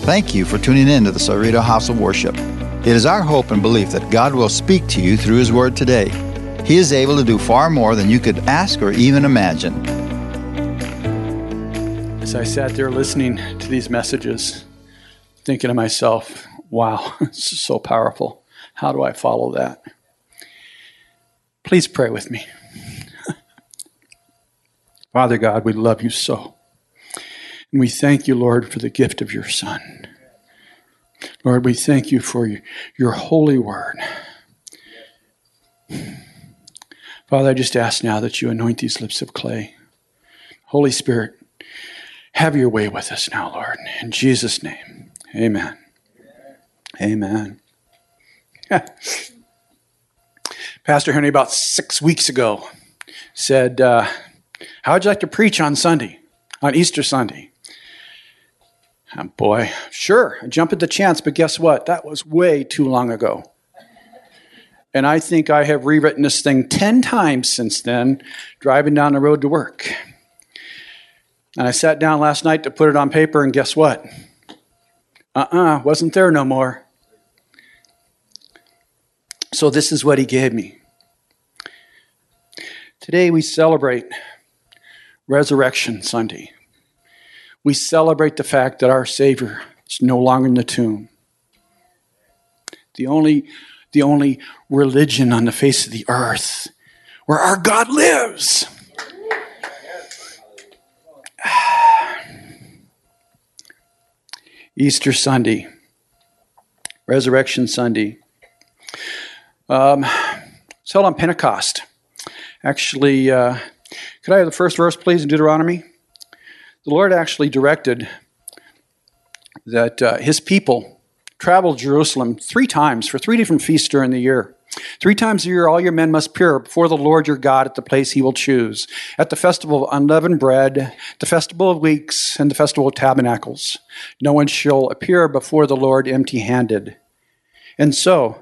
Thank you for tuning in to the Cerrito House of Worship. It is our hope and belief that God will speak to you through His Word today. He is able to do far more than you could ask or even imagine. As I sat there listening to these messages, thinking to myself, wow, this is so powerful. How do I follow that? Please pray with me. Father God, we love you so. And we thank you, Lord, for the gift of your Son. Lord, we thank you for your holy word. Father, I just ask now that you anoint these lips of clay. Holy Spirit, have your way with us now, Lord. In Jesus' name, amen. Amen. Pastor Henry, about 6 weeks ago, said, how would you like to preach on Sunday, on Easter Sunday? Boy, sure, I jump at the chance, but guess what? That was way too long ago. And I think I have rewritten this thing 10 times since then, driving down the road to work. And I sat down last night to put it on paper, and guess what? Wasn't there no more. So this is what he gave me. Today we celebrate Resurrection Sunday. We celebrate the fact that our Savior is no longer in the tomb. The only religion on the face of the earth where our God lives. Easter Sunday, Resurrection Sunday. It's held on Pentecost. Actually, could I have the first verse, please, in Deuteronomy? The Lord actually directed that his people travel to Jerusalem 3 times for 3 different feasts during the year. 3 times a year, all your men must appear before the Lord your God at the place he will choose, at the festival of unleavened bread, the festival of weeks, and the festival of tabernacles. No one shall appear before the Lord empty-handed. And so,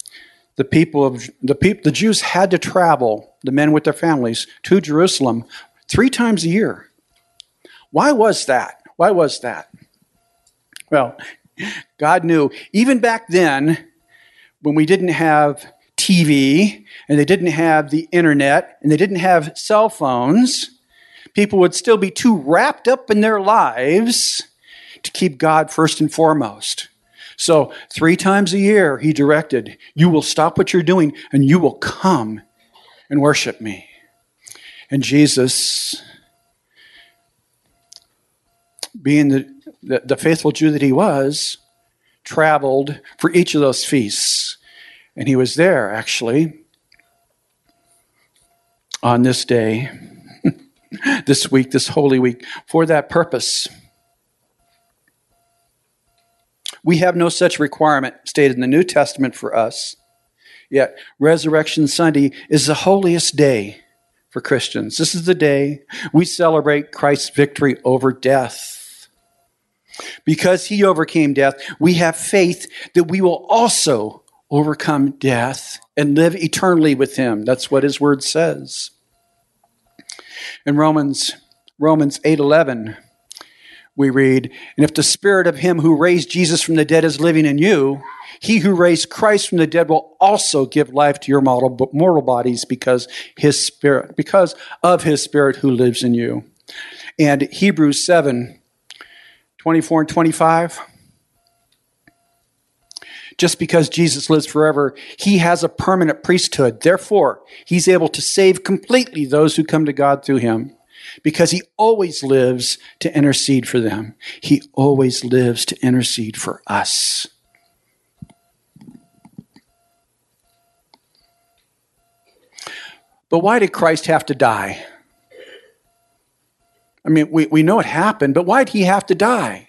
the Jews had to travel, the men with their families, to Jerusalem 3 times a year. Why was that? Well, God knew, even back then, when we didn't have TV, and they didn't have the internet, and they didn't have cell phones, people would still be too wrapped up in their lives to keep God first and foremost. So 3 times a year, he directed, you will stop what you're doing, and you will come and worship me. And Jesus, being the faithful Jew that he was, traveled for each of those feasts. And he was there, actually, on this day, this week, this Holy Week, for that purpose. We have no such requirement stated in the New Testament for us. Yet, Resurrection Sunday is the holiest day for Christians. This is the day we celebrate Christ's victory over death. Because he overcame death, we have faith that we will also overcome death and live eternally with him. That's what his word says. In Romans 8:11, we read, and if the spirit of him who raised Jesus from the dead is living in you, he who raised Christ from the dead will also give life to your mortal bodies because of his spirit who lives in you. And Hebrews 7:24 and 25. Just because Jesus lives forever, he has a permanent priesthood. Therefore, he's able to save completely those who come to God through him, because he always lives to intercede for them. He always lives to intercede for us. But why did Christ have to die? I mean, we know it happened, but why did he have to die?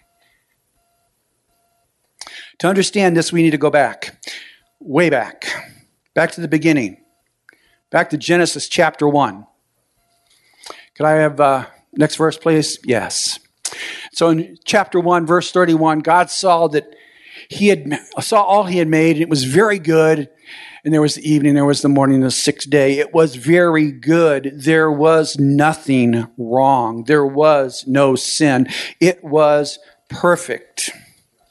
To understand this, we need to go back, way back to the beginning, back to Genesis chapter 1. Could I have next verse, please? Yes. So in chapter 1, verse 31, God saw that saw all he had made, and it was very good. And there was the evening, there was the morning, the 6th day. It was very good. There was nothing wrong. There was no sin. It was perfect.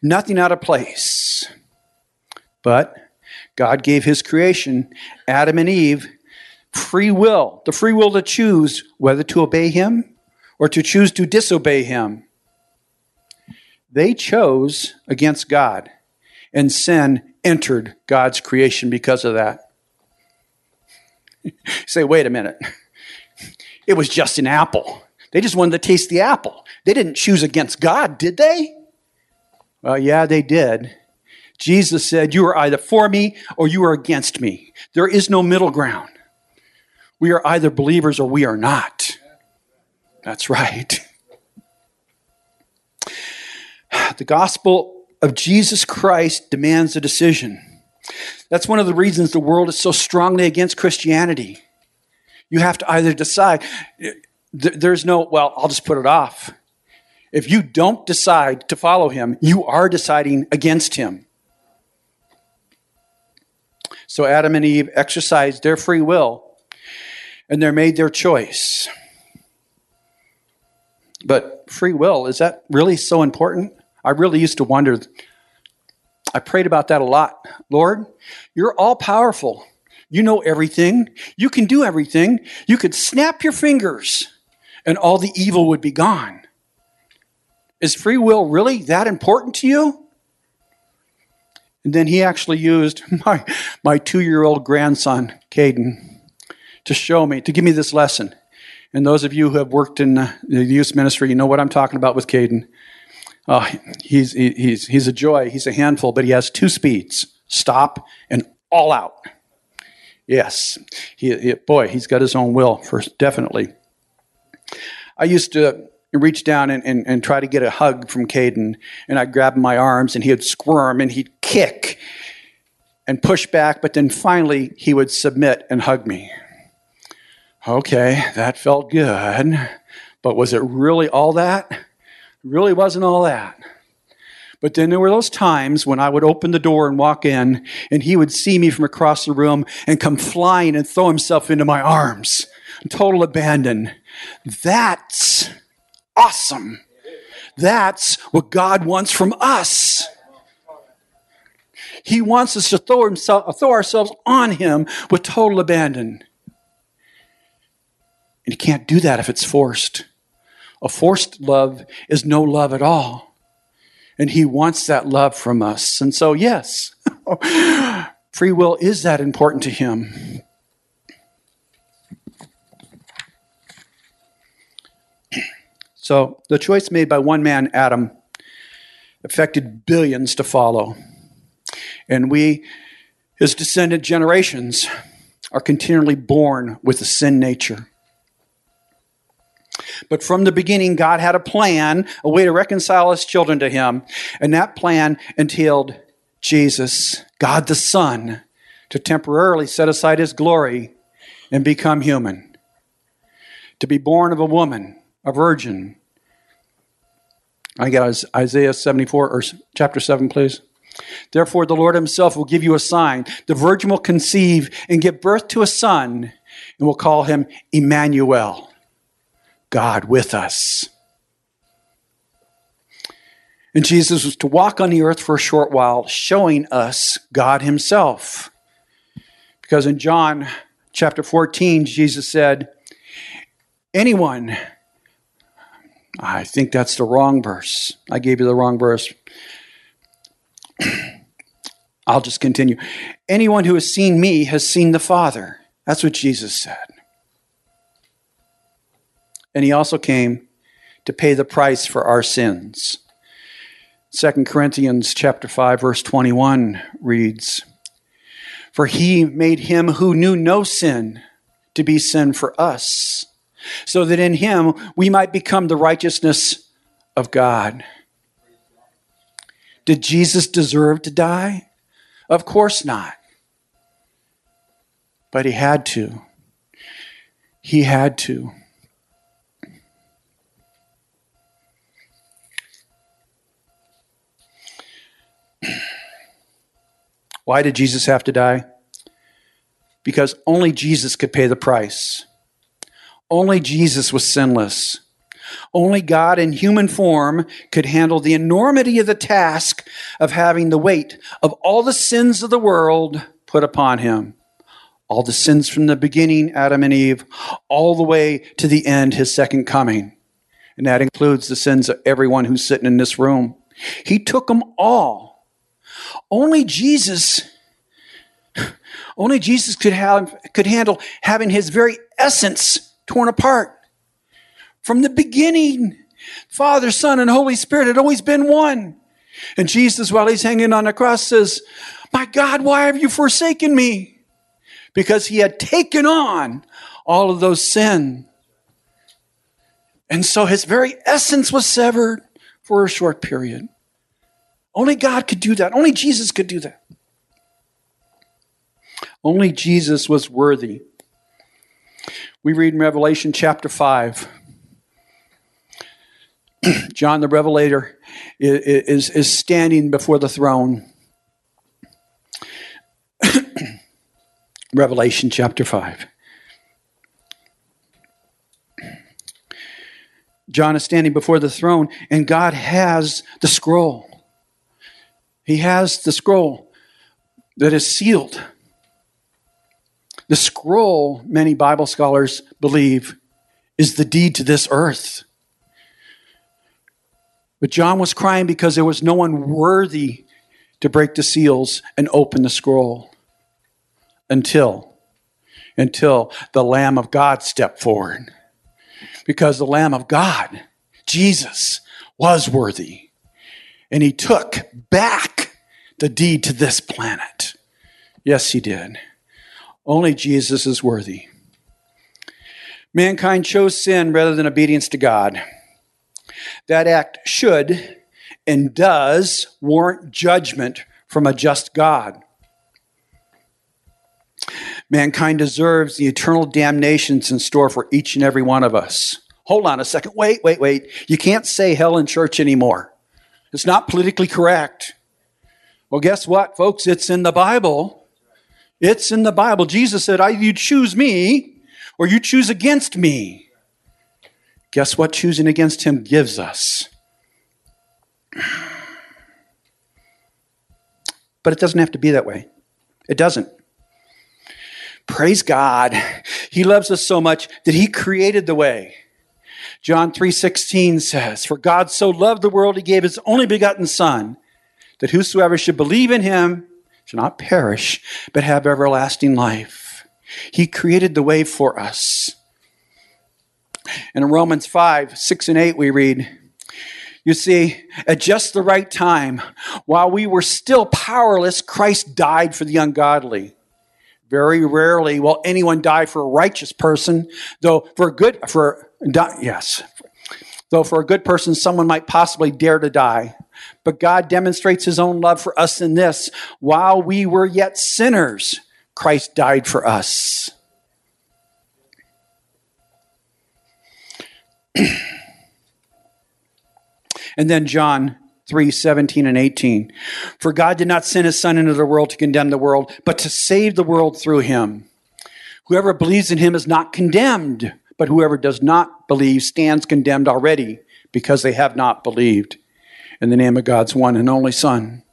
Nothing out of place. But God gave his creation, Adam and Eve, free will, the free will to choose whether to obey him or to choose to disobey him. They chose against God, and sin entered God's creation because of that. You say, wait a minute. It was just an apple. They just wanted to taste the apple. They didn't choose against God, did they? Well, yeah, they did. Jesus said, you are either for me or you are against me. There is no middle ground. We are either believers or we are not. That's right. The gospel of Jesus Christ demands a decision. That's one of the reasons the world is so strongly against Christianity. You have to either decide. There's no, well, I'll just put it off. If you don't decide to follow him, you are deciding against him. So Adam and Eve exercised their free will, and they made their choice. But free will, is that really so important? I really used to wonder. I prayed about that a lot. Lord, you're all powerful. You know everything. You can do everything. You could snap your fingers and all the evil would be gone. Is free will really that important to you? And then he actually used my 2-year-old grandson, Caden, to give me this lesson. And those of you who have worked in the youth ministry, you know what I'm talking about with Caden. He's a joy. He's a handful, but he has 2 speeds: stop and all out. Yes, he's got his own will, definitely. I used to reach down and try to get a hug from Caden, and I'd grab my arms, and he would squirm, and he'd kick and push back, but then finally he would submit and hug me. Okay, that felt good, but was it really all that? It really wasn't all that. But then there were those times when I would open the door and walk in, and he would see me from across the room and come flying and throw himself into my arms. Total abandon. That's awesome. That's what God wants from us. He wants us to throw ourselves on him with total abandon. And you can't do that if it's forced. A forced love is no love at all. And he wants that love from us. And so, yes, free will is that important to him. So the choice made by one man, Adam, affected billions to follow. And we, his descendant generations, are continually born with a sin nature. But from the beginning, God had a plan, a way to reconcile his children to him. And that plan entailed Jesus, God the Son, to temporarily set aside his glory and become human. To be born of a woman, a virgin. I got Isaiah 74, or chapter 7, please. Therefore, the Lord himself will give you a sign. The virgin will conceive and give birth to a son, and will call him Emmanuel, God with us. And Jesus was to walk on the earth for a short while, showing us God himself. Because in John chapter 14, Jesus said, anyone, I think that's the wrong verse. I gave you the wrong verse. I'll just continue. Anyone who has seen me has seen the Father. That's what Jesus said. And he also came to pay the price for our sins. 2 Corinthians chapter 5, verse 21 reads, for he made him who knew no sin to be sin for us, so that in him we might become the righteousness of God. Did Jesus deserve to die? Of course not. But he had to. He had to. Why did Jesus have to die? Because only Jesus could pay the price. Only Jesus was sinless. Only God in human form could handle the enormity of the task of having the weight of all the sins of the world put upon him. All the sins from the beginning, Adam and Eve, all the way to the end, his second coming. And that includes the sins of everyone who's sitting in this room. He took them all. Only Jesus could handle having his very essence torn apart. From the beginning, Father, Son, and Holy Spirit had always been one. And Jesus, while he's hanging on the cross, says, "My God, why have you forsaken me?" Because he had taken on all of those sin. And so his very essence was severed for a short period. Only God could do that. Only Jesus could do that. Only Jesus was worthy. We read in Revelation chapter 5. John the Revelator is standing before the throne. Revelation chapter 5. John is standing before the throne, and God has the scroll. He has the scroll that is sealed. The scroll, many Bible scholars believe, is the deed to this earth. But John was crying because there was no one worthy to break the seals and open the scroll until the Lamb of God stepped forward. Because the Lamb of God, Jesus, was worthy. And he took back the deed to this planet. Yes, he did. Only Jesus is worthy. Mankind chose sin rather than obedience to God. That act should and does warrant judgment from a just God. Mankind deserves the eternal damnations in store for each and every one of us. Hold on a second. Wait. You can't say hell in church anymore. It's not politically correct. Well, guess what, folks? It's in the Bible. It's in the Bible. Jesus said, either you choose me or you choose against me. Guess what choosing against him gives us? But it doesn't have to be that way. It doesn't. Praise God. He loves us so much that he created the way. John 3:16 says, "For God so loved the world, he gave his only begotten Son, that whosoever should believe in him should not perish, but have everlasting life." He created the way for us. And in Romans 5:6-8, we read, you see, at just the right time, while we were still powerless, Christ died for the ungodly. Very rarely will anyone die for a righteous person, though for a good person, someone might possibly dare to die. But God demonstrates his own love for us in this: while we were yet sinners, Christ died for us. And then John 3:17-18. "For God did not send his Son into the world to condemn the world, but to save the world through him. Whoever believes in him is not condemned, but whoever does not believe stands condemned already, because they have not believed in the name of God's one and only Son."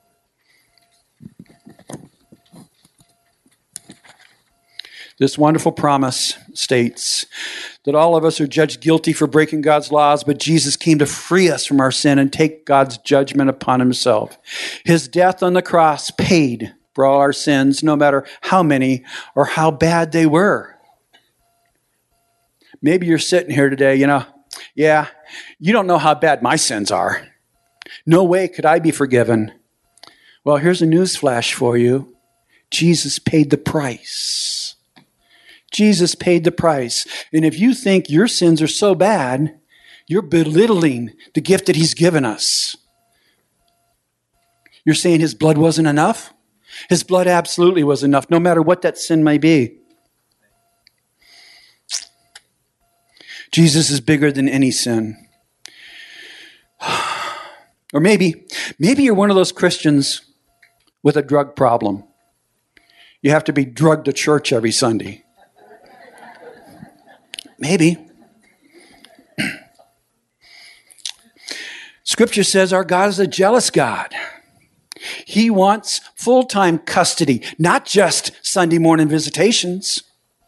This wonderful promise states that all of us are judged guilty for breaking God's laws, but Jesus came to free us from our sin and take God's judgment upon himself. His death on the cross paid for all our sins, no matter how many or how bad they were. Maybe you're sitting here today, you don't know how bad my sins are. No way could I be forgiven. Well, here's a news flash for you. Jesus paid the price. Jesus paid the price. And if you think your sins are so bad, you're belittling the gift that he's given us. You're saying his blood wasn't enough? His blood absolutely was enough, no matter what that sin may be. Jesus is bigger than any sin. Or maybe you're one of those Christians with a drug problem. You have to be drugged to church every Sunday. Maybe. Scripture says our God is a jealous God. He wants full-time custody, not just Sunday morning visitations.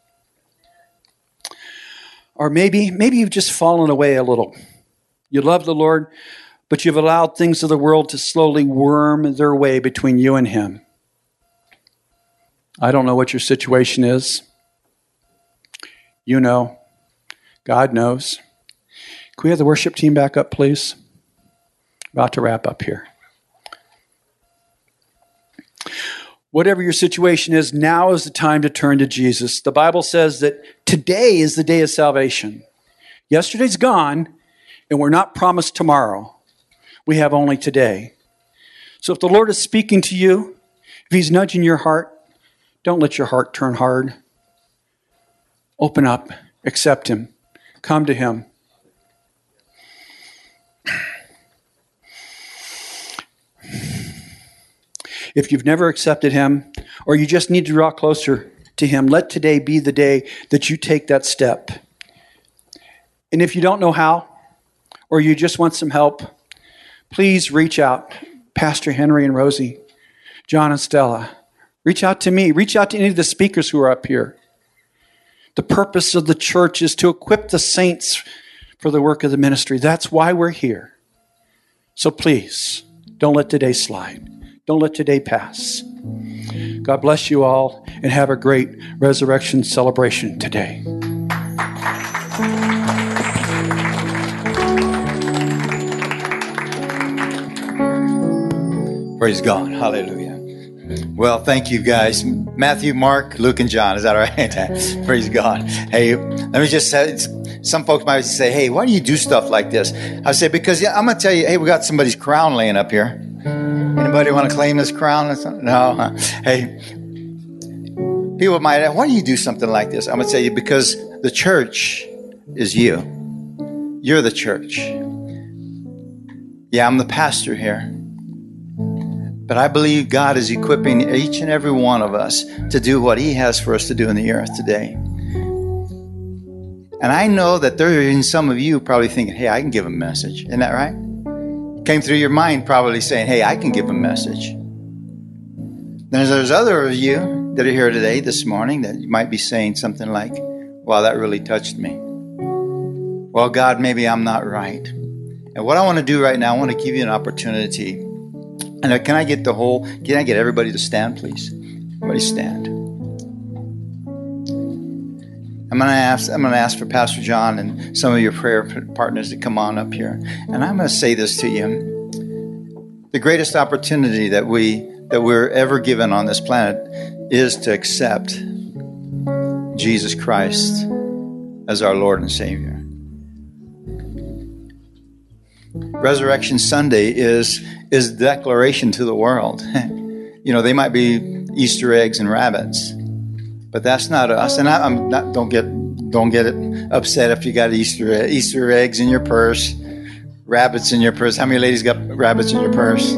Or maybe you've just fallen away a little. You love the Lord, but you've allowed things of the world to slowly worm their way between you and Him. I don't know what your situation is. You know. God knows. Can we have the worship team back up, please? About to wrap up here. Whatever your situation is, now is the time to turn to Jesus. The Bible says that today is the day of salvation. Yesterday's gone, and we're not promised tomorrow. We have only today. So if the Lord is speaking to you, if He's nudging your heart, don't let your heart turn hard. Open up, accept Him, come to Him. If you've never accepted Him, or you just need to draw closer to Him, let today be the day that you take that step. And if you don't know how, or you just want some help, please reach out. Pastor Henry and Rosie, John and Stella, reach out to me. Reach out to any of the speakers who are up here. The purpose of the church is to equip the saints for the work of the ministry. That's why we're here. So please, don't let today slide. Don't let today pass. God bless you all, and have a great resurrection celebration today. Praise God. Hallelujah. Well, thank you guys. Matthew, Mark, Luke, and John. Is that all right? Praise God. Hey, let me just say, some folks might say, hey, why do you do stuff like this? I say, because I'm going to tell you, hey, we got somebody's crown laying up here. Anybody want to claim this crown? No. Hey, people might ask, why do you do something like this? I'm going to tell you, because the church is you. You're the church. Yeah, I'm the pastor here. But I believe God is equipping each and every one of us to do what He has for us to do in the earth today. And I know that there are in some of you probably thinking, hey, I can give a message. Isn't that right? Came through your mind probably saying, hey, I can give a message. Then there's other of you that are here today, this morning, that you might be saying something like, wow, that really touched me. Well, God, maybe I'm not right. And what I want to do right now, I want to give you an opportunity. And can I get everybody to stand, please? Everybody stand. I'm going to ask for Pastor John and some of your prayer partners to come on up here. And I'm going to say this to you. The greatest opportunity that we're ever given on this planet is to accept Jesus Christ as our Lord and Savior. Resurrection Sunday is declaration to the world. You know, they might be Easter eggs and rabbits, but that's not us. And I'm not. Don't get it upset if you got Easter eggs in your purse, rabbits in your purse. How many ladies got rabbits in your purse?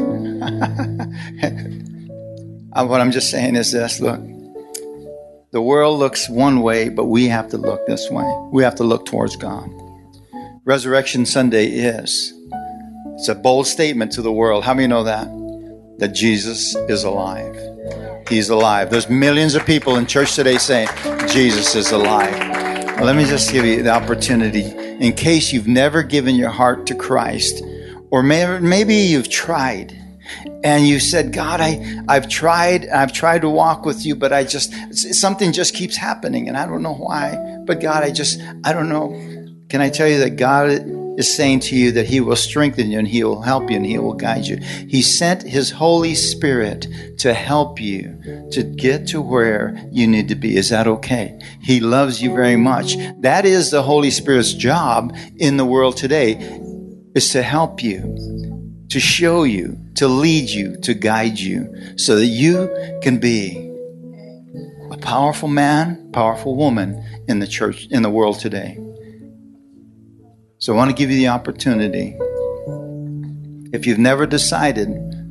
What I'm just saying is this: look, the world looks one way, but we have to look this way. We have to look towards God. Resurrection Sunday it's a bold statement to the world. How many know that Jesus is alive? He's alive. There's millions of people in church today saying, Jesus is alive. Well, let me just give you the opportunity, in case you've never given your heart to Christ, or maybe you've tried, and you said, God, I've tried to walk with you, but something just keeps happening, and I don't know why. But God, I don't know. Can I tell you that God is saying to you that He will strengthen you and He will help you and He will guide you. He sent His Holy Spirit to help you to get to where you need to be. Is that okay? He loves you very much. That is the Holy Spirit's job in the world today, is to help you, to show you, to lead you, to guide you, so that you can be a powerful man, powerful woman in the church, in the world today. So I want to give you the opportunity. If you've never decided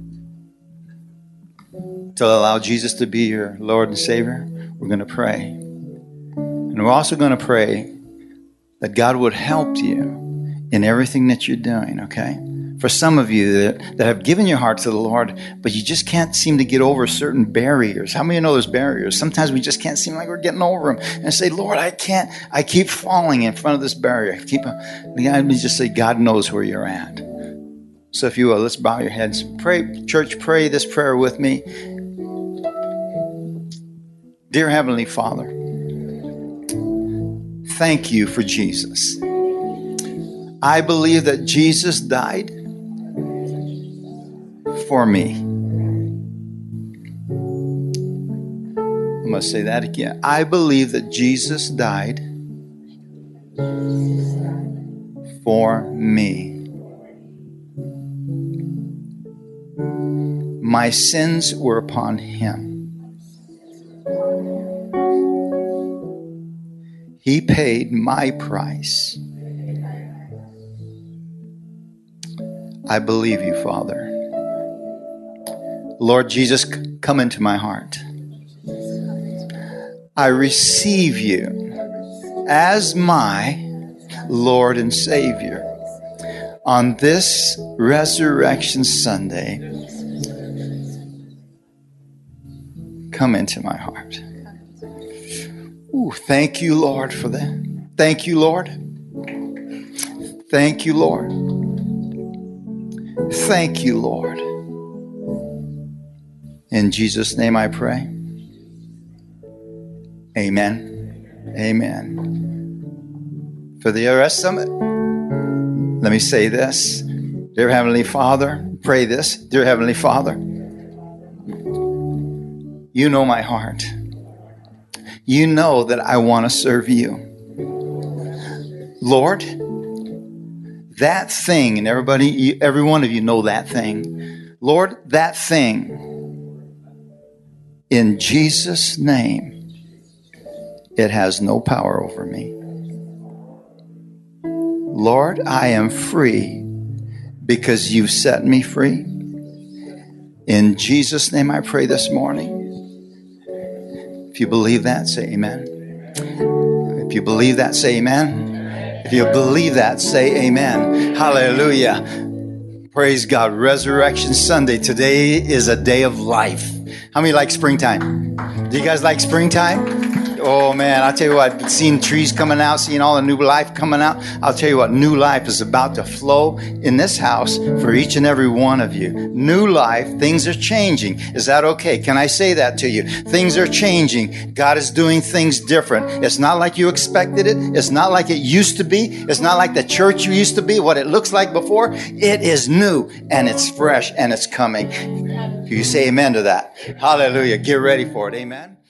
to allow Jesus to be your Lord and Savior, we're going to pray. And we're also going to pray that God would help you in everything that you're doing, okay? For some of you that have given your heart to the Lord, but you just can't seem to get over certain barriers. How many of you know there's barriers? Sometimes we just can't seem like we're getting over them. And say, Lord, I can't. I keep falling in front of this barrier. Let me just say, God knows where you're at. So if you will, let's bow your heads. Pray, church, pray this prayer with me. Dear Heavenly Father, thank you for Jesus. I believe that Jesus died for me. I'm going to say that again. I believe that Jesus died for me. My sins were upon him. He paid my price. I believe you, Father. Lord Jesus, come into my heart. I receive you as my Lord and Savior. On this Resurrection Sunday, come into my heart. Ooh, thank you, Lord, for that. Thank you, Lord. Thank you, Lord. Thank you, Lord. In Jesus' name I pray. Amen. Amen. For the RS Summit, let me say this. Dear Heavenly Father, pray this. Dear Heavenly Father, you know my heart. You know that I want to serve you. Lord, that thing, and every one of you know that thing. Lord, that thing, in Jesus' name, it has no power over me. Lord, I am free because you've set me free. In Jesus' name I pray this morning. If you believe that, say amen. If you believe that, say amen. If you believe that, say amen. Hallelujah. Praise God. Resurrection Sunday. Today is a day of life. How many like springtime? Do you guys like springtime? Oh man, I'll tell you what, seeing trees coming out, seeing all the new life coming out, I'll tell you what, new life is about to flow in this house for each and every one of you. New life, things are changing. Is that okay? Can I say that to you? Things are changing. God is doing things different. It's not like you expected it. It's not like it used to be. It's not like the church you used to be, what it looks like before. It is new and it's fresh and it's coming. Can you say amen to that? Hallelujah. Get ready for it. Amen.